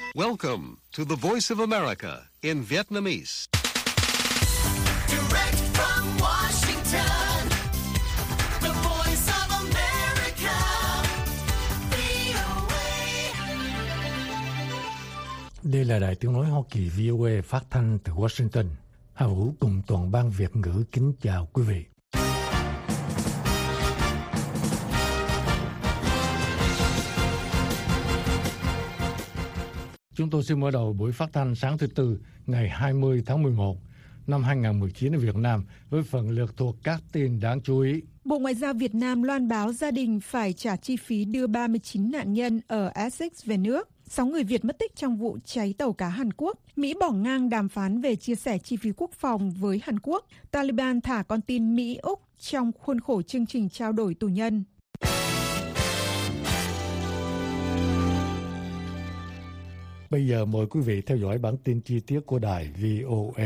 Welcome to the Voice of America in Vietnamese. Direct from Washington, the Voice of America, VOA. Đây là Đài Tiếng nói Hoa Kỳ VOA phát thanh từ Washington. Hà Vũ cùng toàn ban Việt ngữ kính chào quý vị. Chúng tôi xin mở đầu buổi phát thanh sáng thứ Tư ngày 20 tháng 11 năm 2019 ở Việt Nam với phần lược thuộc các tin đáng chú ý. Bộ Ngoại giao Việt Nam loan báo gia đình phải trả chi phí đưa 39 nạn nhân ở Essex về nước. 6 người Việt mất tích trong vụ cháy tàu cá Hàn Quốc. Mỹ bỏ ngang đàm phán về chia sẻ chi phí quốc phòng với Hàn Quốc. Taliban thả con tin Mỹ-Úc trong khuôn khổ chương trình trao đổi tù nhân. Bây giờ mời quý vị theo dõi bản tin chi tiết của đài VOA.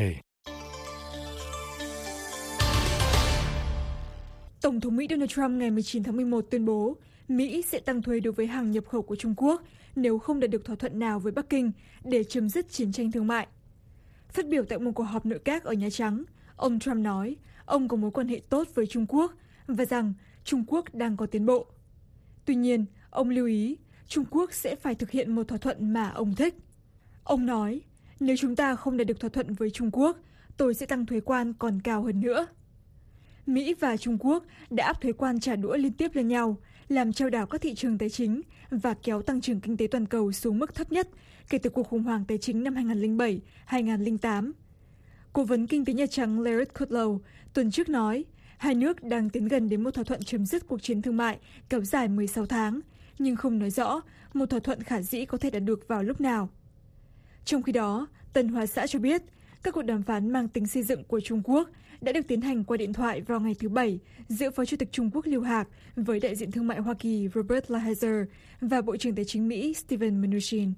Tổng thống Mỹ Donald Trump ngày 19 tháng 11 tuyên bố Mỹ sẽ tăng thuế đối với hàng nhập khẩu của Trung Quốc nếu không đạt được thỏa thuận nào với Bắc Kinh để chấm dứt chiến tranh thương mại. Phát biểu tại một cuộc họp nội các ở Nhà Trắng, ông Trump nói ông có mối quan hệ tốt với Trung Quốc và rằng Trung Quốc đang có tiến bộ. Tuy nhiên, ông lưu ý Trung Quốc sẽ phải thực hiện một thỏa thuận mà ông thích. Ông nói, nếu chúng ta không đạt được thỏa thuận với Trung Quốc, tôi sẽ tăng thuế quan còn cao hơn nữa. Mỹ và Trung Quốc đã áp thuế quan trả đũa liên tiếp lên nhau, làm chao đảo các thị trường tài chính và kéo tăng trưởng kinh tế toàn cầu xuống mức thấp nhất kể từ cuộc khủng hoảng tài chính năm 2007-2008. Cố vấn kinh tế Nhà Trắng Larry Kudlow tuần trước nói, hai nước đang tiến gần đến một thỏa thuận chấm dứt cuộc chiến thương mại kéo dài 16 tháng, nhưng không nói rõ một thỏa thuận khả dĩ có thể đạt được vào lúc nào. Trong khi đó, Tân Hoa Xã cho biết các cuộc đàm phán mang tính xây dựng của Trung Quốc đã được tiến hành qua điện thoại vào ngày thứ Bảy giữa Phó Chủ tịch Trung Quốc Lưu Hạc với đại diện thương mại Hoa Kỳ Robert Lighthizer và Bộ trưởng Tài chính Mỹ Steven Mnuchin.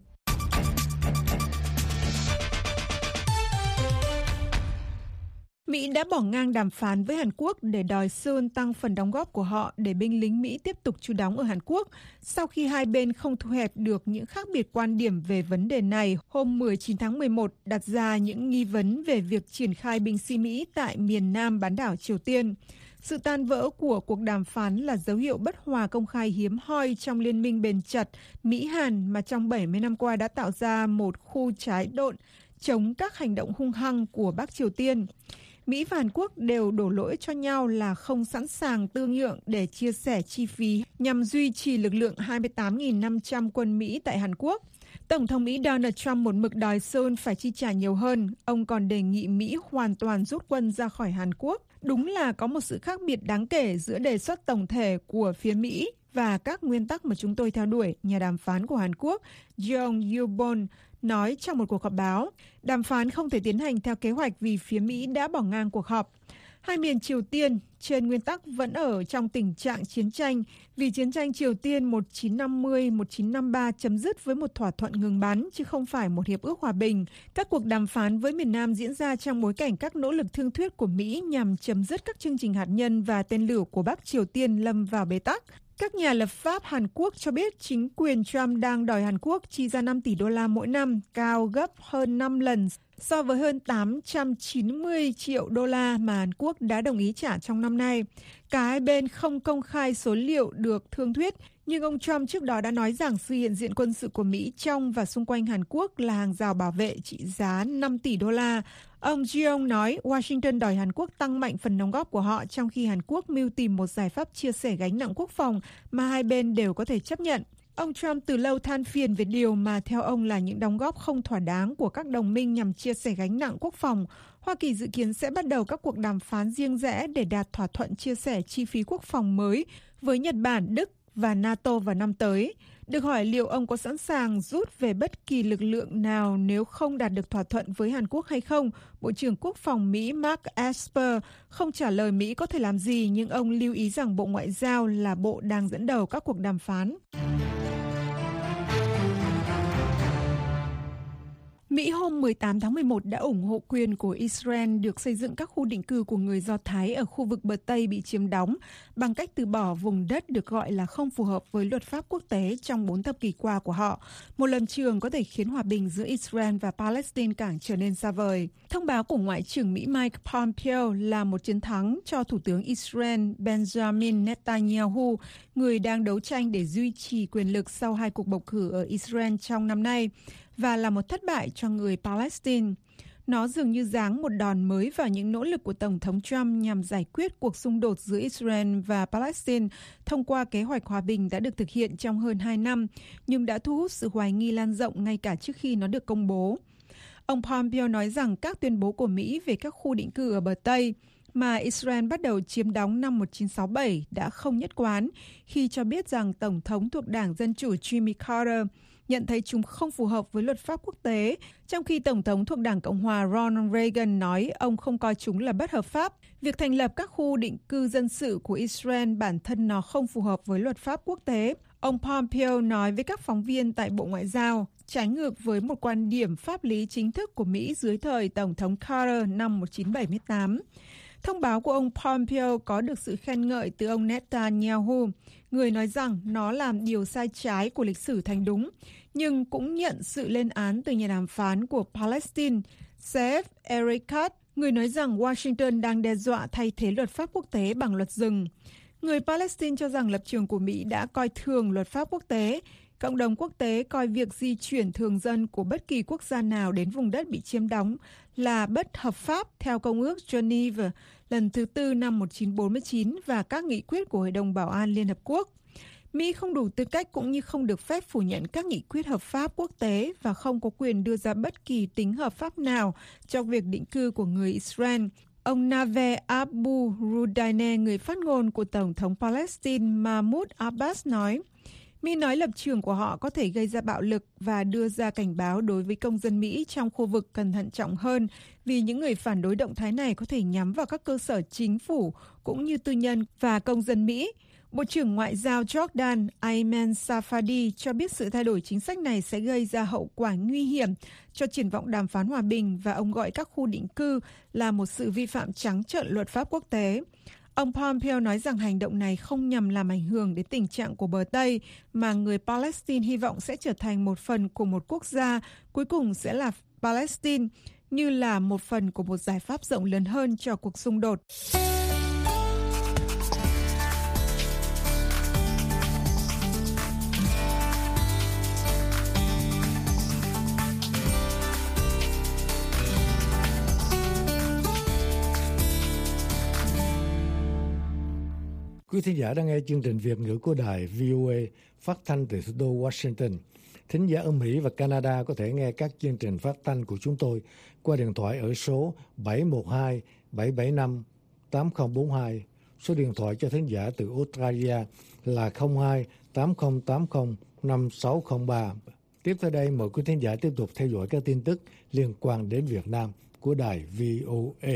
Mỹ đã bỏ ngang đàm phán với Hàn Quốc để đòi Seoul tăng phần đóng góp của họ để binh lính Mỹ tiếp tục trú đóng ở Hàn Quốc sau khi hai bên không thu hẹp được những khác biệt quan điểm về vấn đề này. Hôm 19 tháng 11 đặt ra những nghi vấn về việc triển khai binh sĩ Mỹ tại miền Nam bán đảo Triều Tiên. Sự tan vỡ của cuộc đàm phán là dấu hiệu bất hòa công khai hiếm hoi trong liên minh bền chặt Mỹ-Hàn mà trong 70 năm qua đã tạo ra một khu trái độn chống các hành động hung hăng của Bắc Triều Tiên. Mỹ và Hàn Quốc đều đổ lỗi cho nhau là không sẵn sàng tương nhượng để chia sẻ chi phí nhằm duy trì lực lượng 28.500 quân Mỹ tại Hàn Quốc. Tổng thống Mỹ Donald Trump một mực đòi Seoul phải chi trả nhiều hơn. Ông còn đề nghị Mỹ hoàn toàn rút quân ra khỏi Hàn Quốc. Đúng là có một sự khác biệt đáng kể giữa đề xuất tổng thể của phía Mỹ và các nguyên tắc mà chúng tôi theo đuổi, nhà đàm phán của Hàn Quốc Jeong Yubon nói trong một cuộc họp báo. Đàm phán không thể tiến hành theo kế hoạch vì phía Mỹ đã bỏ ngang cuộc họp. Hai miền Triều Tiên trên nguyên tắc vẫn ở trong tình trạng chiến tranh vì chiến tranh Triều Tiên 1950-1953 chấm dứt với một thỏa thuận ngừng bắn chứ không phải một hiệp ước hòa bình. Các cuộc đàm phán với miền Nam diễn ra trong bối cảnh các nỗ lực thương thuyết của Mỹ nhằm chấm dứt các chương trình hạt nhân và tên lửa của Bắc Triều Tiên lâm vào bế tắc. Các nhà lập pháp Hàn Quốc cho biết chính quyền Trump đang đòi Hàn Quốc chi ra 5 tỷ đô la mỗi năm, cao gấp hơn 5 lần so với hơn 890 triệu đô la mà Hàn Quốc đã đồng ý trả trong năm nay. Cả hai bên không công khai số liệu được thương thuyết, nhưng ông Trump trước đó đã nói rằng sự hiện diện quân sự của Mỹ trong và xung quanh Hàn Quốc là hàng rào bảo vệ trị giá 5 tỷ đô la. Ông Jeong nói Washington đòi Hàn Quốc tăng mạnh phần đóng góp của họ trong khi Hàn Quốc mưu tìm một giải pháp chia sẻ gánh nặng quốc phòng mà hai bên đều có thể chấp nhận. Ông Trump từ lâu than phiền về điều mà theo ông là những đóng góp không thỏa đáng của các đồng minh nhằm chia sẻ gánh nặng quốc phòng. Hoa Kỳ dự kiến sẽ bắt đầu các cuộc đàm phán riêng rẽ để đạt thỏa thuận chia sẻ chi phí quốc phòng mới với Nhật Bản, Đức và NATO vào năm tới. Được hỏi liệu ông có sẵn sàng rút về bất kỳ lực lượng nào nếu không đạt được thỏa thuận với Hàn Quốc hay không, Bộ trưởng Quốc phòng Mỹ Mark Esper không trả lời Mỹ có thể làm gì, nhưng ông lưu ý rằng Bộ Ngoại giao là bộ đang dẫn đầu các cuộc đàm phán. Mỹ hôm 18 tháng 11 đã ủng hộ quyền của Israel được xây dựng các khu định cư của người Do Thái ở khu vực bờ Tây bị chiếm đóng bằng cách từ bỏ vùng đất được gọi là không phù hợp với luật pháp quốc tế trong 4 thập kỷ qua của họ, một lập trường có thể khiến hòa bình giữa Israel và Palestine càng trở nên xa vời. Thông báo của Ngoại trưởng Mỹ Mike Pompeo là một chiến thắng cho Thủ tướng Israel Benjamin Netanyahu, người đang đấu tranh để duy trì quyền lực sau 2 cuộc bầu cử ở Israel trong năm nay, và là một thất bại cho người Palestine. Nó dường như giáng một đòn mới vào những nỗ lực của Tổng thống Trump nhằm giải quyết cuộc xung đột giữa Israel và Palestine thông qua kế hoạch hòa bình đã được thực hiện trong hơn 2 năm, nhưng đã thu hút sự hoài nghi lan rộng ngay cả trước khi nó được công bố. Ông Pompeo nói rằng các tuyên bố của Mỹ về các khu định cư ở bờ Tây mà Israel bắt đầu chiếm đóng năm 1967 đã không nhất quán, khi cho biết rằng Tổng thống thuộc Đảng Dân Chủ Jimmy Carter nhận thấy chúng không phù hợp với luật pháp quốc tế, trong khi Tổng thống thuộc Đảng Cộng hòa Ronald Reagan nói ông không coi chúng là bất hợp pháp. Việc thành lập các khu định cư dân sự của Israel bản thân nó không phù hợp với luật pháp quốc tế. Ông Pompeo nói với các phóng viên tại Bộ Ngoại giao, trái ngược với một quan điểm pháp lý chính thức của Mỹ dưới thời Tổng thống Carter năm 1978. Thông báo của ông Pompeo có được sự khen ngợi từ ông Netanyahu, người nói rằng nó làm điều sai trái của lịch sử thành đúng, nhưng cũng nhận sự lên án từ nhà đàm phán của Palestine, Saif Erekat, người nói rằng Washington đang đe dọa thay thế luật pháp quốc tế bằng luật rừng. Người Palestine cho rằng lập trường của Mỹ đã coi thường luật pháp quốc tế. Cộng đồng quốc tế coi việc di chuyển thường dân của bất kỳ quốc gia nào đến vùng đất bị chiếm đóng là bất hợp pháp theo Công ước Geneva lần thứ 4 năm 1949 và các nghị quyết của Hội đồng Bảo an Liên Hợp Quốc. Mỹ không đủ tư cách cũng như không được phép phủ nhận các nghị quyết hợp pháp quốc tế và không có quyền đưa ra bất kỳ tính hợp pháp nào cho việc định cư của người Israel. Ông Nave Abu Rudaine, người phát ngôn của Tổng thống Palestine Mahmoud Abbas nói, Mỹ nói lập trường của họ có thể gây ra bạo lực và đưa ra cảnh báo đối với công dân Mỹ trong khu vực cần thận trọng hơn vì những người phản đối động thái này có thể nhắm vào các cơ sở chính phủ cũng như tư nhân và công dân Mỹ. Bộ trưởng Ngoại giao Jordan Ayman Safadi cho biết sự thay đổi chính sách này sẽ gây ra hậu quả nguy hiểm cho triển vọng đàm phán hòa bình và ông gọi các khu định cư là một sự vi phạm trắng trợn luật pháp quốc tế. Ông Pompeo nói rằng hành động này không nhằm làm ảnh hưởng đến tình trạng của bờ Tây, mà người Palestine hy vọng sẽ trở thành một phần của một quốc gia, cuối cùng sẽ là Palestine, như là một phần của một giải pháp rộng lớn hơn cho cuộc xung đột. Quý thính giả đang nghe chương trình Việt ngữ của đài VOA phát thanh từ thủ đô Washington. Thính giả ở Mỹ và Canada có thể nghe các chương trình phát thanh của chúng tôi qua điện thoại ở số 712-775-8042. Số điện thoại cho thính giả từ Australia là 02-8080-5603. Tiếp theo đây, mời quý thính giả tiếp tục theo dõi các tin tức liên quan đến Việt Nam của đài VOA.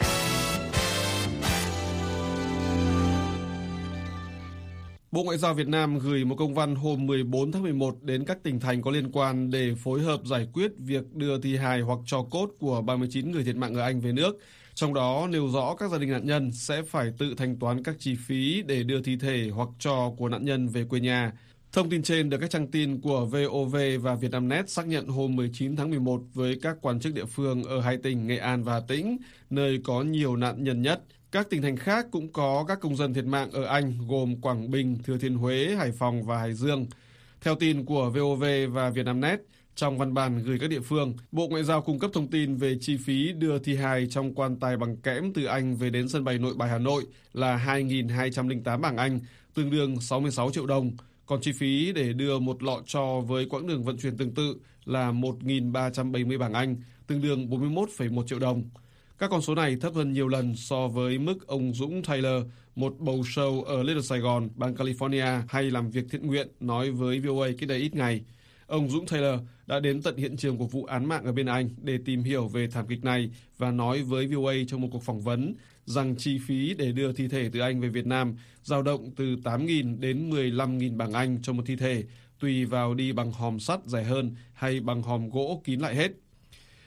Bộ Ngoại giao Việt Nam gửi một công văn hôm 14 tháng 11 đến các tỉnh thành có liên quan để phối hợp giải quyết việc đưa thi hài hoặc tro cốt của 39 người thiệt mạng ở Anh về nước. Trong đó nêu rõ các gia đình nạn nhân sẽ phải tự thanh toán các chi phí để đưa thi thể hoặc tro của nạn nhân về quê nhà. Thông tin trên được các trang tin của VOV và Vietnamnet xác nhận hôm 19 tháng 11 với các quan chức địa phương ở hai tỉnh Nghệ An và Hà Tĩnh, nơi có nhiều nạn nhân nhất. Các tỉnh thành khác cũng có các công dân thiệt mạng ở Anh gồm Quảng Bình, Thừa Thiên Huế, Hải Phòng và Hải Dương. Theo tin của VOV và Vietnamnet, trong văn bản gửi các địa phương, Bộ Ngoại giao cung cấp thông tin về chi phí đưa thi hài trong quan tài bằng kẽm từ Anh về đến sân bay Nội Bài Hà Nội là 2.208 bảng Anh, tương đương 66 triệu đồng. Còn chi phí để đưa một lọ tro với quãng đường vận chuyển tương tự là 1.370 bảng Anh, tương đương 41,1 triệu đồng. Các con số này thấp hơn nhiều lần so với mức ông Dũng Taylor, một bầu sâu ở Little Sài Gòn, bang California hay làm việc thiện nguyện, nói với VOA cách đây ít ngày. Ông Dũng Taylor đã đến tận hiện trường của vụ án mạng ở bên Anh để tìm hiểu về thảm kịch này và nói với VOA trong một cuộc phỏng vấn rằng chi phí để đưa thi thể từ Anh về Việt Nam dao động từ 8.000 đến 15.000 bảng Anh cho một thi thể, tùy vào đi bằng hòm sắt rẻ hơn hay bằng hòm gỗ kín lại hết.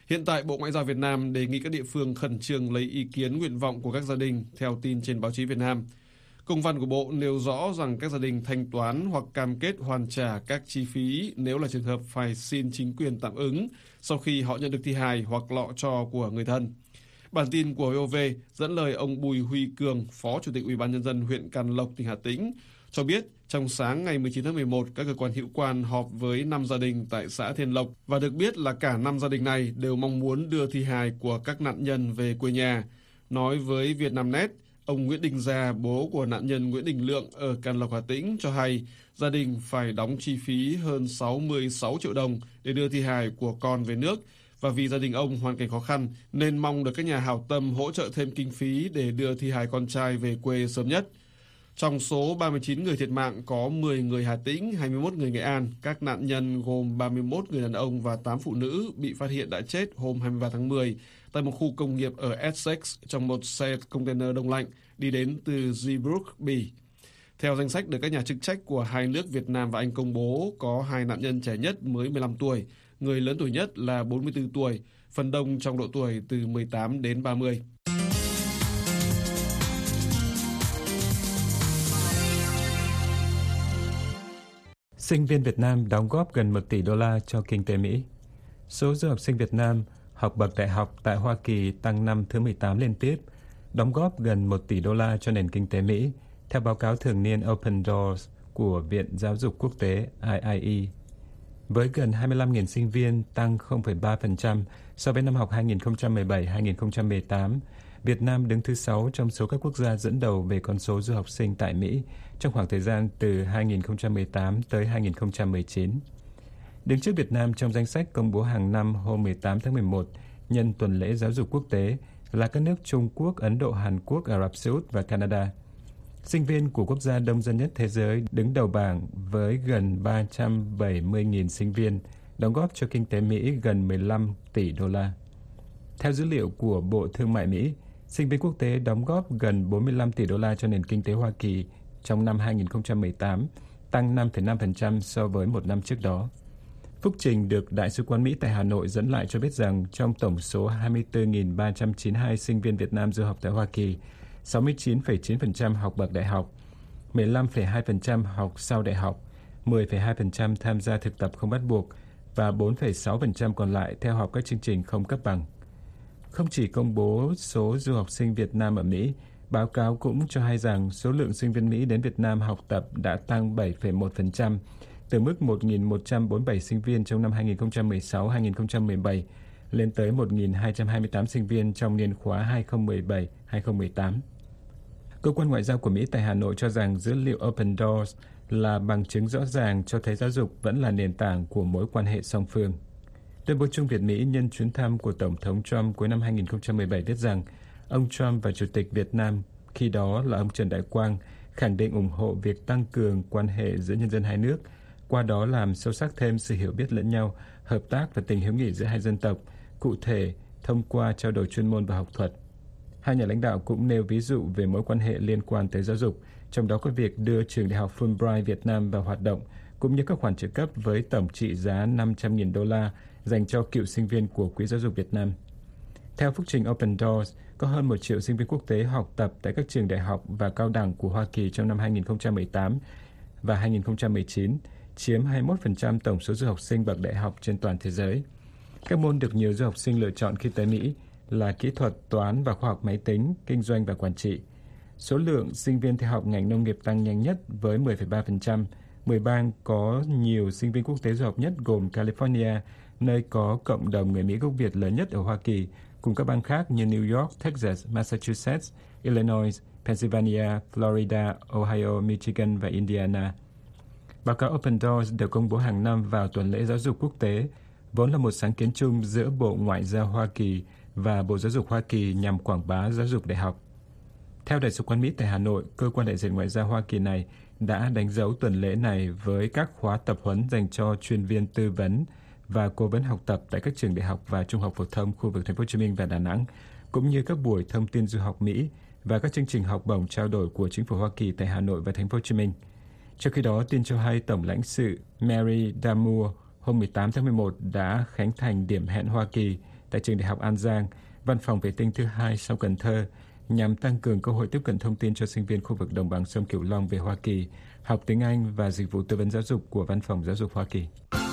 Hiện tại, Bộ Ngoại giao Việt Nam đề nghị các địa phương khẩn trương lấy ý kiến nguyện vọng của các gia đình, theo tin trên báo chí Việt Nam. Công văn của Bộ nêu rõ rằng các gia đình thanh toán hoặc cam kết hoàn trả các chi phí nếu là trường hợp phải xin chính quyền tạm ứng sau khi họ nhận được thi hài hoặc lọ tro của người thân. Bản tin của VOV dẫn lời ông Bùi Huy Cường, Phó Chủ tịch Ủy ban Nhân dân huyện Can Lộc, tỉnh Hà Tĩnh, cho biết trong sáng ngày 19 tháng 11, các cơ quan hữu quan họp với 5 gia đình tại xã Thiên Lộc và được biết là cả 5 gia đình này đều mong muốn đưa thi hài của các nạn nhân về quê nhà. Nói với Vietnamnet, ông Nguyễn Đình Gia, bố của nạn nhân Nguyễn Đình Lượng ở Can Lộc, Hà Tĩnh cho hay gia đình phải đóng chi phí hơn 66 triệu đồng để đưa thi hài của con về nước, và vì gia đình ông hoàn cảnh khó khăn nên mong được các nhà hảo tâm hỗ trợ thêm kinh phí để đưa thi hài con trai về quê sớm nhất. Trong số 39 người thiệt mạng có 10 người Hà Tĩnh, 21 người Nghệ An. Các nạn nhân gồm 31 người đàn ông và 8 phụ nữ bị phát hiện đã chết hôm 23 tháng 10 tại một khu công nghiệp ở Essex trong một xe container đông lạnh đi đến từ Zeebrugge, Bỉ. Theo danh sách được các nhà chức trách của hai nước Việt Nam và Anh công bố, có 2 nạn nhân trẻ nhất mới 15 tuổi, người lớn tuổi nhất là 44 tuổi, phần đông trong độ tuổi từ 18 đến 30. Sinh viên Việt Nam đóng góp gần 1 tỷ đô la cho kinh tế Mỹ. Số du học sinh Việt Nam học bậc đại học tại Hoa Kỳ tăng năm thứ 18 liên tiếp, đóng góp gần 1 tỷ đô la cho nền kinh tế Mỹ, theo báo cáo thường niên Open Doors của Viện Giáo dục Quốc tế IIE. Với gần 25.000 sinh viên, tăng 0,3% so với năm học 2017-2018, Việt Nam đứng thứ 6 trong số các quốc gia dẫn đầu về con số du học sinh tại Mỹ trong khoảng thời gian từ 2018 tới 2019. Đứng trước Việt Nam trong danh sách công bố hàng năm hôm 18 tháng 11 nhân tuần lễ giáo dục quốc tế là các nước Trung Quốc, Ấn Độ, Hàn Quốc, Ả Rập Xê Út và Canada. Sinh viên của quốc gia đông dân nhất thế giới đứng đầu bảng với gần 370.000 sinh viên, đóng góp cho kinh tế Mỹ gần 15 tỷ đô la. Theo dữ liệu của Bộ Thương mại Mỹ, sinh viên quốc tế đóng góp gần 45 tỷ đô la cho nền kinh tế Hoa Kỳ trong năm 2018, tăng 5,5% so với một năm trước đó. Phúc trình được Đại sứ quán Mỹ tại Hà Nội dẫn lại cho biết rằng trong tổng số 24.392 sinh viên Việt Nam du học tại Hoa Kỳ, 69,9% học bậc đại học, 15,2% học sau đại học, 10,2% tham gia thực tập không bắt buộc và 4,6% còn lại theo học các chương trình không cấp bằng. Không chỉ công bố số du học sinh Việt Nam ở Mỹ, báo cáo cũng cho hay rằng số lượng sinh viên Mỹ đến Việt Nam học tập đã tăng 7,1%, từ mức 1.147 sinh viên trong năm 2016-2017 lên tới 1.228 sinh viên trong niên khóa 2017-2018. Cơ quan Ngoại giao của Mỹ tại Hà Nội cho rằng dữ liệu Open Doors là bằng chứng rõ ràng cho thấy giáo dục vẫn là nền tảng của mối quan hệ song phương. Tuyên bố chung Việt-Mỹ nhân chuyến thăm của Tổng thống Trump cuối năm 2017 viết rằng ông Trump và Chủ tịch Việt Nam, khi đó là ông Trần Đại Quang, khẳng định ủng hộ việc tăng cường quan hệ giữa nhân dân hai nước, qua đó làm sâu sắc thêm sự hiểu biết lẫn nhau, hợp tác và tình hữu nghị giữa hai dân tộc, cụ thể thông qua trao đổi chuyên môn và học thuật. Hai nhà lãnh đạo cũng nêu ví dụ về mối quan hệ liên quan tới giáo dục, trong đó có việc đưa trường đại học Fulbright Việt Nam vào hoạt động, cũng như các khoản trợ cấp với tổng trị giá 500.000 đô la dành cho cựu sinh viên của Quỹ Giáo dục Việt Nam. Theo phúc trình Open Doors, có hơn 1 triệu sinh viên quốc tế học tập tại các trường đại học và cao đẳng của Hoa Kỳ trong năm 2018 và 2019, chiếm 21% tổng số du học sinh bậc đại học trên toàn thế giới. Các môn được nhiều du học sinh lựa chọn khi tới Mỹ là kỹ thuật, toán và khoa học máy tính, kinh doanh và quản trị. Số lượng sinh viên theo học ngành nông nghiệp tăng nhanh nhất với 10,3%. 10 bang có nhiều sinh viên quốc tế du học nhất gồm California, nơi có cộng đồng người Mỹ gốc Việt lớn nhất ở Hoa Kỳ, cùng các bang khác như New York, Texas, Massachusetts, Illinois, Pennsylvania, Florida, Ohio, Michigan và Indiana. Báo cáo Open Doors được công bố hàng năm vào tuần lễ giáo dục quốc tế, vốn là một sáng kiến chung giữa Bộ Ngoại giao Hoa Kỳ và Bộ Giáo dục Hoa Kỳ nhằm quảng bá giáo dục đại học. Theo Đại sứ quán Mỹ tại Hà Nội, cơ quan đại diện ngoại giao Hoa Kỳ này đã đánh dấu tuần lễ này với các khóa tập huấn dành cho chuyên viên tư vấn và cố vấn học tập tại các trường đại học và trung học phổ thông khu vực Thành phố Hồ Chí Minh và Đà Nẵng, cũng như các buổi thông tin du học Mỹ và các chương trình học bổng trao đổi của chính phủ Hoa Kỳ tại Hà Nội và Thành phố Hồ Chí Minh. Trong khi đó, tin cho hay Tổng lãnh sự Mary Damour hôm 18 tháng 11 đã khánh thành điểm hẹn Hoa Kỳ tại trường Đại học An Giang, văn phòng vệ tinh thứ hai sau Cần Thơ, nhằm tăng cường cơ hội tiếp cận thông tin cho sinh viên khu vực đồng bằng sông Cửu Long về Hoa Kỳ, học tiếng Anh và dịch vụ tư vấn giáo dục của Văn phòng Giáo dục Hoa Kỳ.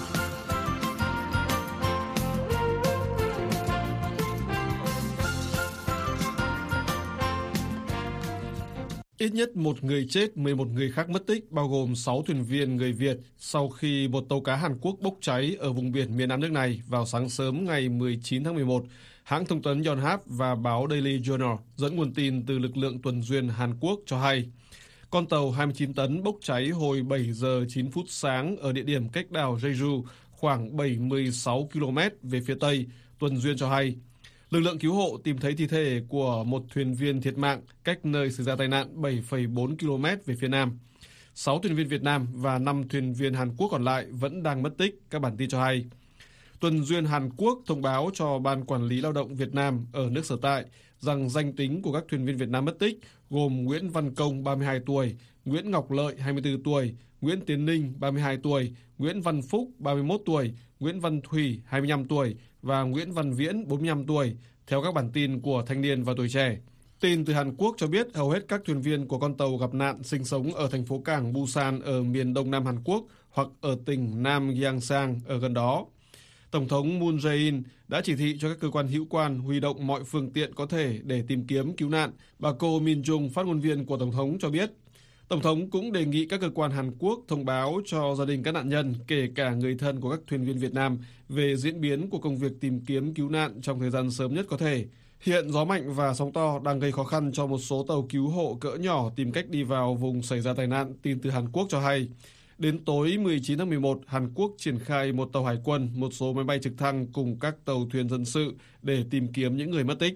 Ít nhất một người chết, 11 người khác mất tích, bao gồm 6 thuyền viên người Việt sau khi một tàu cá Hàn Quốc bốc cháy ở vùng biển miền Nam nước này vào sáng sớm ngày 19 tháng 11. Hãng thông tấn Yonhap và báo Daily Journal dẫn nguồn tin từ lực lượng tuần duyên Hàn Quốc cho hay. Con tàu 29 tấn bốc cháy hồi 7 giờ 9 phút sáng ở địa điểm cách đảo Jeju khoảng 76 km về phía Tây, tuần duyên cho hay. Lực lượng cứu hộ tìm thấy thi thể của một thuyền viên thiệt mạng cách nơi xảy ra tai nạn 7,4 km về phía Nam. 6 thuyền viên Việt Nam và 5 thuyền viên Hàn Quốc còn lại vẫn đang mất tích, các bản tin cho hay. Tuần duyên Hàn Quốc thông báo cho Ban Quản lý Lao động Việt Nam ở nước sở tại rằng danh tính của các thuyền viên Việt Nam mất tích gồm Nguyễn Văn Công, 32 tuổi, Nguyễn Ngọc Lợi, 24 tuổi, Nguyễn Tiến Ninh, 32 tuổi, Nguyễn Văn Phúc, 31 tuổi, Nguyễn Văn Thủy, 25 tuổi và Nguyễn Văn Viễn, 45 tuổi, theo các bản tin của Thanh niên và Tuổi trẻ. Tin từ Hàn Quốc cho biết hầu hết các thuyền viên của con tàu gặp nạn sinh sống ở thành phố cảng Busan ở miền đông nam Hàn Quốc hoặc ở tỉnh Nam Gyeongsang ở gần đó. Tổng thống Moon Jae-in đã chỉ thị cho các cơ quan hữu quan huy động mọi phương tiện có thể để tìm kiếm cứu nạn, bà Ko Min-jung, phát ngôn viên của Tổng thống cho biết. Tổng thống cũng đề nghị các cơ quan Hàn Quốc thông báo cho gia đình các nạn nhân, kể cả người thân của các thuyền viên Việt Nam, về diễn biến của công việc tìm kiếm cứu nạn trong thời gian sớm nhất có thể. Hiện gió mạnh và sóng to đang gây khó khăn cho một số tàu cứu hộ cỡ nhỏ tìm cách đi vào vùng xảy ra tai nạn, tin từ Hàn Quốc cho hay. Đến tối 19 tháng 11, Hàn Quốc triển khai một tàu hải quân, một số máy bay trực thăng cùng các tàu thuyền dân sự để tìm kiếm những người mất tích.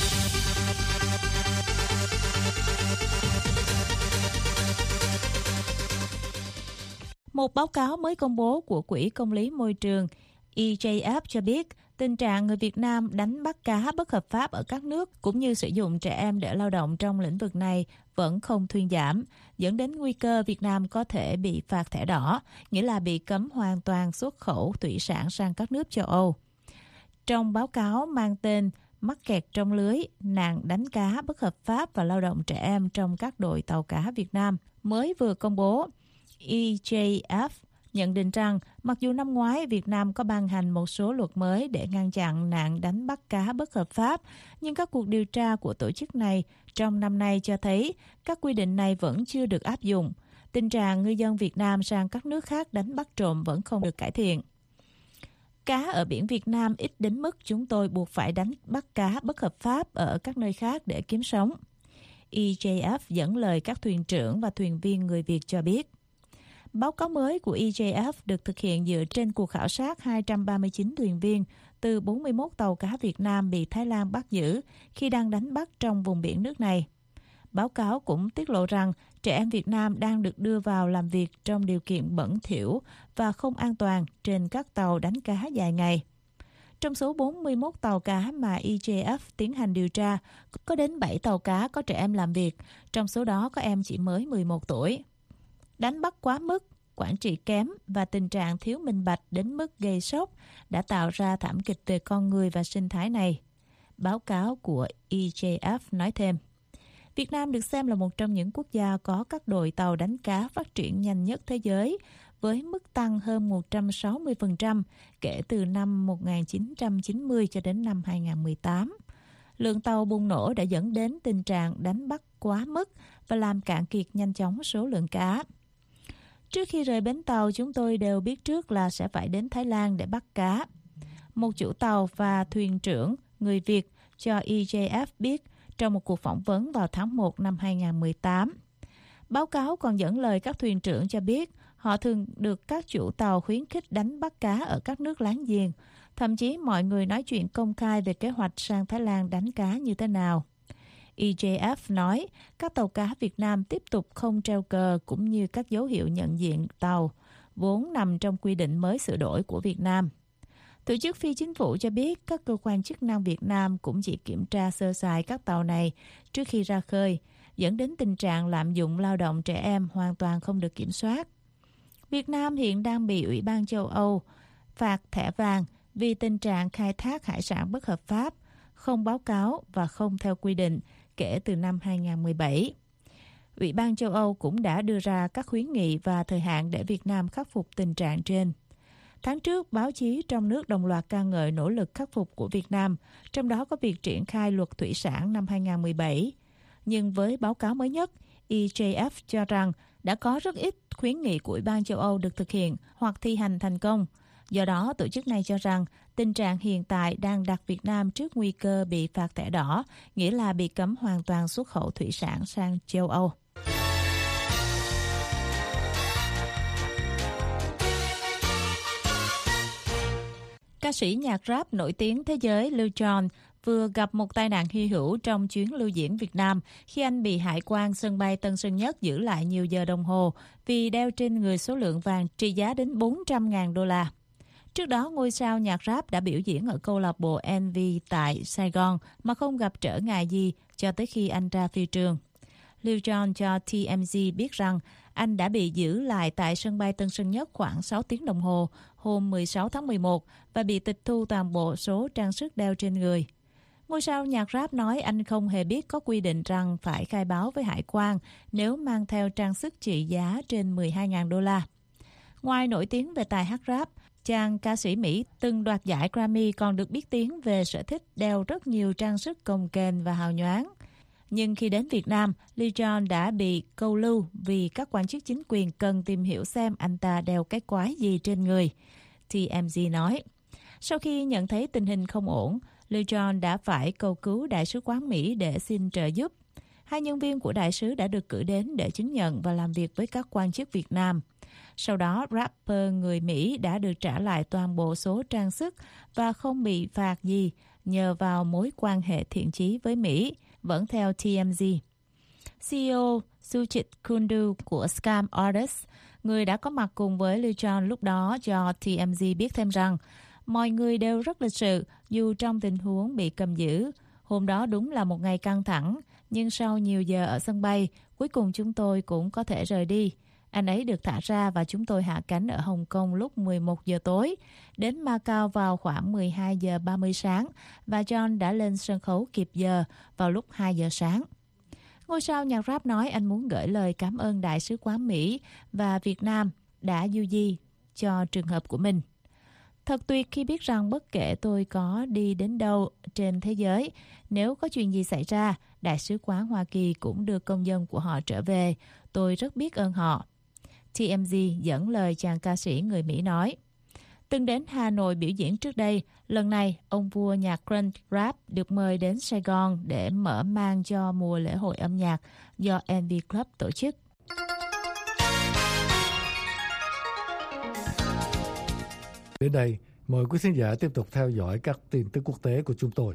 Một báo cáo mới công bố của Quỹ Công lý Môi trường EJF cho biết tình trạng người Việt Nam đánh bắt cá bất hợp pháp ở các nước cũng như sử dụng trẻ em để lao động trong lĩnh vực này vẫn không thuyên giảm, dẫn đến nguy cơ Việt Nam có thể bị phạt thẻ đỏ, nghĩa là bị cấm hoàn toàn xuất khẩu thủy sản sang các nước châu Âu. Trong báo cáo mang tên Mắc kẹt trong lưới, nạn đánh cá bất hợp pháp và lao động trẻ em trong các đội tàu cá Việt Nam mới vừa công bố, EJF nhận định rằng mặc dù năm ngoái Việt Nam có ban hành một số luật mới để ngăn chặn nạn đánh bắt cá bất hợp pháp, nhưng các cuộc điều tra của tổ chức này trong năm nay cho thấy các quy định này vẫn chưa được áp dụng. Tình trạng ngư dân Việt Nam sang các nước khác đánh bắt trộm vẫn không được cải thiện. Cá ở biển Việt Nam ít đến mức chúng tôi buộc phải đánh bắt cá bất hợp pháp ở các nơi khác để kiếm sống. EJF dẫn lời các thuyền trưởng và thuyền viên người Việt cho biết. Báo cáo mới của EJF được thực hiện dựa trên cuộc khảo sát 239 thuyền viên từ 41 tàu cá Việt Nam bị Thái Lan bắt giữ khi đang đánh bắt trong vùng biển nước này. Báo cáo cũng tiết lộ rằng trẻ em Việt Nam đang được đưa vào làm việc trong điều kiện bẩn thỉu và không an toàn trên các tàu đánh cá dài ngày. Trong số 41 tàu cá mà EJF tiến hành điều tra, có đến 7 tàu cá có trẻ em làm việc, trong số đó có em chỉ mới 11 tuổi. Đánh bắt quá mức, quản trị kém và tình trạng thiếu minh bạch đến mức gây sốc đã tạo ra thảm kịch về con người và sinh thái này. Báo cáo của EJF nói thêm, Việt Nam được xem là một trong những quốc gia có các đội tàu đánh cá phát triển nhanh nhất thế giới, với mức tăng hơn 160% kể từ năm 1990 cho đến năm 2018. Lượng tàu bùng nổ đã dẫn đến tình trạng đánh bắt quá mức và làm cạn kiệt nhanh chóng số lượng cá. Trước khi rời bến tàu, chúng tôi đều biết trước là sẽ phải đến Thái Lan để bắt cá. Một chủ tàu và thuyền trưởng người Việt cho EJF biết trong một cuộc phỏng vấn vào tháng 1 năm 2018. Báo cáo còn dẫn lời các thuyền trưởng cho biết họ thường được các chủ tàu khuyến khích đánh bắt cá ở các nước láng giềng. Thậm chí mọi người nói chuyện công khai về kế hoạch sang Thái Lan đánh cá như thế nào. EJF nói các tàu cá Việt Nam tiếp tục không treo cờ cũng như các dấu hiệu nhận diện tàu, vốn nằm trong quy định mới sửa đổi của Việt Nam. Tổ chức phi chính phủ cho biết các cơ quan chức năng Việt Nam cũng chỉ kiểm tra sơ sài các tàu này trước khi ra khơi, dẫn đến tình trạng lạm dụng lao động trẻ em hoàn toàn không được kiểm soát. Việt Nam hiện đang bị Ủy ban châu Âu phạt thẻ vàng vì tình trạng khai thác hải sản bất hợp pháp, không báo cáo và không theo quy định kể từ năm 2017. Ủy ban châu Âu cũng đã đưa ra các khuyến nghị và thời hạn để Việt Nam khắc phục tình trạng trên. Tháng trước, báo chí trong nước đồng loạt ca ngợi nỗ lực khắc phục của Việt Nam, trong đó có việc triển khai luật thủy sản năm 2017. Nhưng với báo cáo mới nhất, EJF cho rằng đã có rất ít khuyến nghị của Ủy ban châu Âu được thực hiện hoặc thi hành thành công. Do đó, tổ chức này cho rằng tình trạng hiện tại đang đặt Việt Nam trước nguy cơ bị phạt thẻ đỏ, nghĩa là bị cấm hoàn toàn xuất khẩu thủy sản sang châu Âu. Ca sĩ nhạc rap nổi tiếng thế giới Lil Jon vừa gặp một tai nạn hy hữu trong chuyến lưu diễn Việt Nam khi anh bị hải quan sân bay Tân Sơn Nhất giữ lại nhiều giờ đồng hồ vì đeo trên người số lượng vàng trị giá đến 400.000 đô la. Trước đó, ngôi sao nhạc rap đã biểu diễn ở câu lạc bộ Envy tại Sài Gòn mà không gặp trở ngại gì cho tới khi anh ra phi trường. Lil Jon cho TMZ biết rằng anh đã bị giữ lại tại sân bay Tân Sơn Nhất khoảng 6 tiếng đồng hồ hôm 16 tháng 11 và bị tịch thu toàn bộ số trang sức đeo trên người. Ngôi sao nhạc rap nói anh không hề biết có quy định rằng phải khai báo với hải quan nếu mang theo trang sức trị giá trên 12.000 đô la. Ngoài nổi tiếng về tài hát rap, chàng ca sĩ Mỹ từng đoạt giải Grammy còn được biết tiếng về sở thích đeo rất nhiều trang sức cồng kềnh và hào nhoáng. Nhưng khi đến Việt Nam, Lil Jon đã bị câu lưu vì các quan chức chính quyền cần tìm hiểu xem anh ta đeo cái quái gì trên người. TMZ nói, sau khi nhận thấy tình hình không ổn, Lil Jon đã phải cầu cứu Đại sứ quán Mỹ để xin trợ giúp. 2 nhân viên của đại sứ đã được cử đến để chứng nhận và làm việc với các quan chức Việt Nam. Sau đó, rapper người Mỹ đã được trả lại toàn bộ số trang sức và không bị phạt gì nhờ vào mối quan hệ thiện chí với Mỹ, vẫn theo TMZ. CEO Suchit Kundu của Scam Artists, người đã có mặt cùng với Lil Jon lúc đó, cho TMZ biết thêm rằng mọi người đều rất lịch sự dù trong tình huống bị cầm giữ. Hôm đó đúng là một ngày căng thẳng, nhưng sau nhiều giờ ở sân bay, cuối cùng chúng tôi cũng có thể rời đi. Anh ấy được thả ra và chúng tôi hạ cánh ở Hồng Kông lúc 11 giờ tối, đến Macau vào khoảng 12 giờ 30 sáng và John đã lên sân khấu kịp giờ vào lúc 2 giờ sáng. Ngôi sao nhạc rap nói anh muốn gửi lời cảm ơn Đại sứ quán Mỹ và Việt Nam đã du di cho trường hợp của mình. Thật tuyệt khi biết rằng bất kể tôi có đi đến đâu trên thế giới, nếu có chuyện gì xảy ra, Đại sứ quán Hoa Kỳ cũng đưa công dân của họ trở về. Tôi rất biết ơn họ. TMZ dẫn lời chàng ca sĩ người Mỹ nói. Từng đến Hà Nội biểu diễn trước đây, lần này ông vua nhạc crunk rap được mời đến Sài Gòn để mở màn cho mùa lễ hội âm nhạc do Envy Club tổ chức. Đến đây, mời quý khán giả tiếp tục theo dõi các tin tức quốc tế của chúng tôi.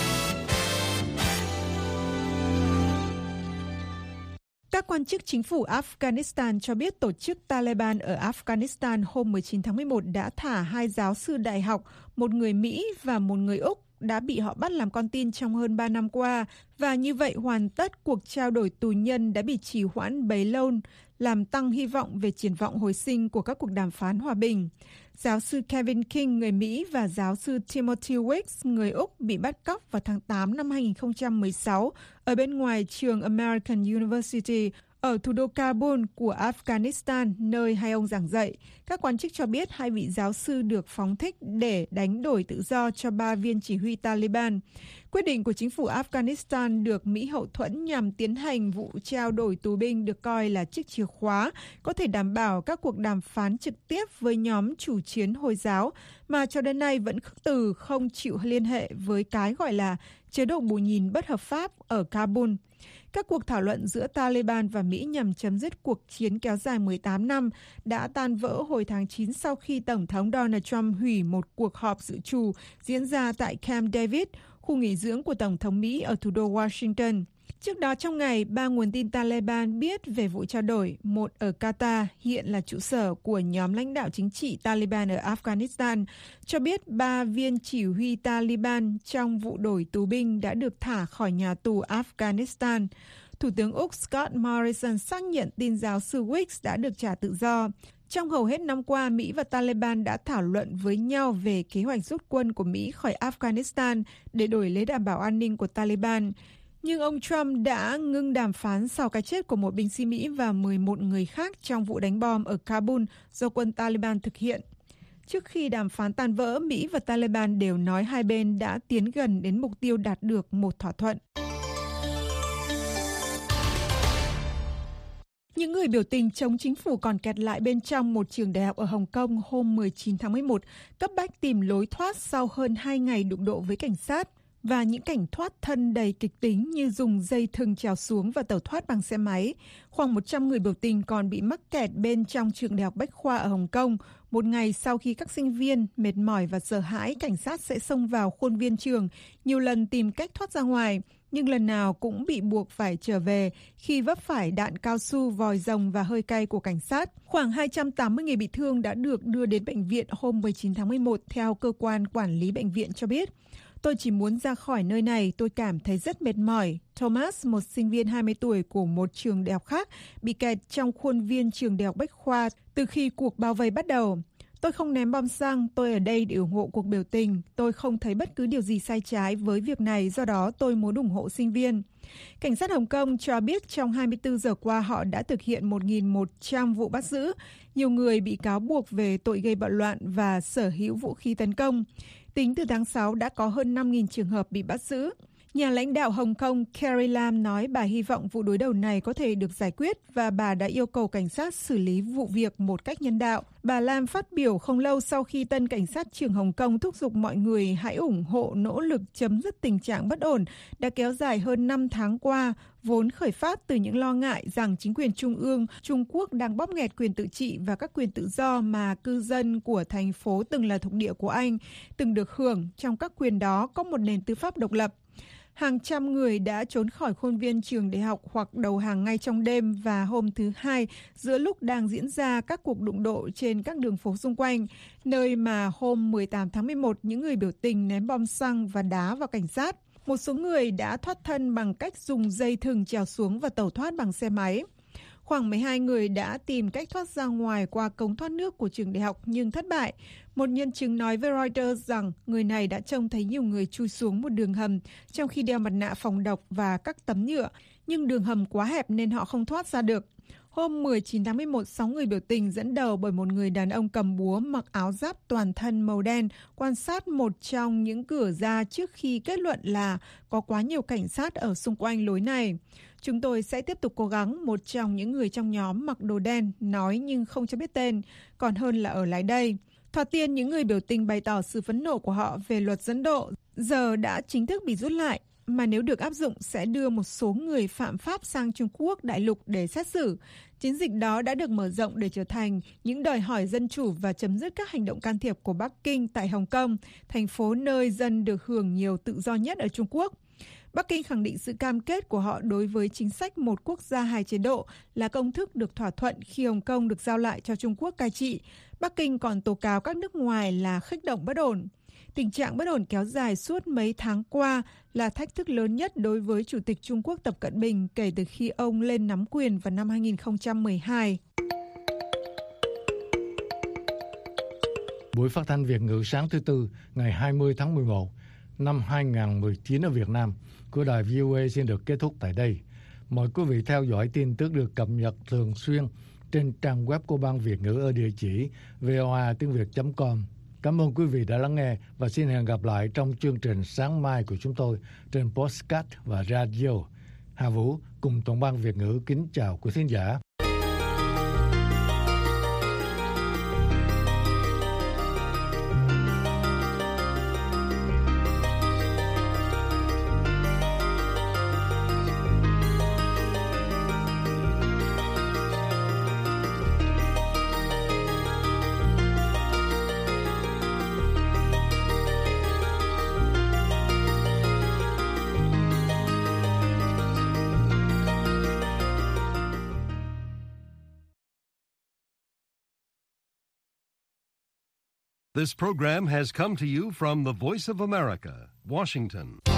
Các quan chức chính phủ Afghanistan cho biết tổ chức Taliban ở Afghanistan hôm 19 tháng 11 đã thả 2 giáo sư đại học, một người Mỹ và một người Úc đã bị họ bắt làm con tin trong hơn 3 năm qua, và như vậy hoàn tất cuộc trao đổi tù nhân đã bị trì hoãn bấy lâu, làm tăng hy vọng về triển vọng hồi sinh của các cuộc đàm phán hòa bình. Giáo sư Kevin King, người Mỹ, và giáo sư Timothy Wicks, người Úc, bị bắt cóc vào tháng 8 năm 2016 ở bên ngoài trường American University ở thủ đô Kabul của Afghanistan, nơi hai ông giảng dạy. Các quan chức cho biết 2 vị giáo sư được phóng thích để đánh đổi tự do cho 3 viên chỉ huy Taliban. Quyết định của chính phủ Afghanistan được Mỹ hậu thuẫn nhằm tiến hành vụ trao đổi tù binh được coi là chiếc chìa khóa có thể đảm bảo các cuộc đàm phán trực tiếp với nhóm chủ chiến Hồi giáo mà cho đến nay vẫn khước từ không chịu liên hệ với cái gọi là chế độ bù nhìn bất hợp pháp ở Kabul. Các cuộc thảo luận giữa Taliban và Mỹ nhằm chấm dứt cuộc chiến kéo dài 18 năm đã tan vỡ hồi tháng 9 sau khi Tổng thống Donald Trump hủy một cuộc họp dự trù diễn ra tại Camp David, khu nghỉ dưỡng của Tổng thống Mỹ ở thủ đô Washington. Trước đó trong ngày, 3 nguồn tin Taliban biết về vụ trao đổi, một ở Qatar, hiện là trụ sở của nhóm lãnh đạo chính trị Taliban ở Afghanistan, cho biết 3 viên chỉ huy Taliban trong vụ đổi tù binh đã được thả khỏi nhà tù Afghanistan. Thủ tướng Úc Scott Morrison xác nhận tin giáo sư Wicks đã được trả tự do. Trong hầu hết năm qua, Mỹ và Taliban đã thảo luận với nhau về kế hoạch rút quân của Mỹ khỏi Afghanistan để đổi lấy đảm bảo an ninh của Taliban. Nhưng ông Trump đã ngưng đàm phán sau cái chết của một binh sĩ Mỹ và 11 người khác trong vụ đánh bom ở Kabul do quân Taliban thực hiện. Trước khi đàm phán tan vỡ, Mỹ và Taliban đều nói hai bên đã tiến gần đến mục tiêu đạt được một thỏa thuận. Những người biểu tình chống chính phủ còn kẹt lại bên trong một trường đại học ở Hồng Kông hôm 19 tháng 11, cấp bách tìm lối thoát sau hơn 2 ngày đụng độ với cảnh sát và những cảnh thoát thân đầy kịch tính như dùng dây thừng trèo xuống và tẩu thoát bằng xe máy. Khoảng 100 người biểu tình còn bị mắc kẹt bên trong trường đại học Bách khoa ở Hồng Kông, một ngày sau khi các sinh viên mệt mỏi và sợ hãi cảnh sát sẽ xông vào khuôn viên trường, nhiều lần tìm cách thoát ra ngoài, nhưng lần nào cũng bị buộc phải trở về khi vấp phải đạn cao su, vòi rồng và hơi cay của cảnh sát. Khoảng 280 người bị thương đã được đưa đến bệnh viện hôm 19 tháng 11 theo cơ quan quản lý bệnh viện cho biết. Tôi chỉ muốn ra khỏi nơi này, tôi cảm thấy rất mệt mỏi. Thomas, một sinh viên 20 tuổi của một trường đại học khác, bị kẹt trong khuôn viên trường đại học Bách khoa từ khi cuộc bao vây bắt đầu. Tôi không ném bom xăng, tôi ở đây để ủng hộ cuộc biểu tình. Tôi không thấy bất cứ điều gì sai trái với việc này, do đó tôi muốn ủng hộ sinh viên. Cảnh sát Hồng Kông cho biết trong 24 giờ qua họ đã thực hiện 1.100 vụ bắt giữ. Nhiều người bị cáo buộc về tội gây bạo loạn và sở hữu vũ khí tấn công. Tính từ tháng 6 đã có hơn 5.000 trường hợp bị bắt giữ. Nhà lãnh đạo Hồng Kông Carrie Lam nói bà hy vọng vụ đối đầu này có thể được giải quyết và bà đã yêu cầu cảnh sát xử lý vụ việc một cách nhân đạo. Bà Lam phát biểu không lâu sau khi tân cảnh sát trưởng Hồng Kông thúc giục mọi người hãy ủng hộ nỗ lực chấm dứt tình trạng bất ổn đã kéo dài hơn 5 tháng qua, vốn khởi phát từ những lo ngại rằng chính quyền trung ương Trung Quốc đang bóp nghẹt quyền tự trị và các quyền tự do mà cư dân của thành phố từng là thuộc địa của Anh từng được hưởng. Trong các quyền đó có một nền tư pháp độc lập. Hàng trăm người đã trốn khỏi khuôn viên trường đại học hoặc đầu hàng ngay trong đêm và hôm thứ Hai giữa lúc đang diễn ra các cuộc đụng độ trên các đường phố xung quanh, nơi mà hôm 18 tháng 11 những người biểu tình ném bom xăng và đá vào cảnh sát. Một số người đã thoát thân bằng cách dùng dây thừng trèo xuống và tẩu thoát bằng xe máy. Khoảng 12 người đã tìm cách thoát ra ngoài qua cống thoát nước của trường đại học nhưng thất bại. Một nhân chứng nói với Reuters rằng người này đã trông thấy nhiều người chui xuống một đường hầm trong khi đeo mặt nạ phòng độc và các tấm nhựa, nhưng đường hầm quá hẹp nên họ không thoát ra được. Hôm 19 tháng 11, 6 người biểu tình dẫn đầu bởi một người đàn ông cầm búa mặc áo giáp toàn thân màu đen quan sát một trong những cửa ra trước khi kết luận là có quá nhiều cảnh sát ở xung quanh lối này. Chúng tôi sẽ tiếp tục cố gắng, một trong những người trong nhóm mặc đồ đen nói nhưng không cho biết tên, còn hơn là ở lại đây. Thoạt tiên, những người biểu tình bày tỏ sự phẫn nộ của họ về luật dẫn độ, giờ đã chính thức bị rút lại, mà nếu được áp dụng sẽ đưa một số người phạm pháp sang Trung Quốc đại lục để xét xử. Chiến dịch đó đã được mở rộng để trở thành những đòi hỏi dân chủ và chấm dứt các hành động can thiệp của Bắc Kinh tại Hồng Kông, thành phố nơi dân được hưởng nhiều tự do nhất ở Trung Quốc. Bắc Kinh khẳng định sự cam kết của họ đối với chính sách một quốc gia hai chế độ là công thức được thỏa thuận khi Hồng Kông được giao lại cho Trung Quốc cai trị. Bắc Kinh còn tố cáo các nước ngoài là khích động bất ổn. Tình trạng bất ổn kéo dài suốt mấy tháng qua là thách thức lớn nhất đối với Chủ tịch Trung Quốc Tập Cận Bình kể từ khi ông lên nắm quyền vào năm 2012. Buổi phát thanh Việt ngữ sáng thứ Tư ngày 20 tháng 11 năm 2019 ở Việt Nam của đài VOA xin được kết thúc tại đây. Mời quý vị theo dõi tin tức được cập nhật thường xuyên trên trang web của Ban Việt ngữ ở địa chỉ voatingviet.com. Cảm ơn quý vị đã lắng nghe và xin hẹn gặp lại trong chương trình sáng mai của chúng tôi trên podcast và radio. Hà Vũ cùng toàn ban Việt ngữ kính chào quý thính giả. This program has come to you from the Voice of America, Washington.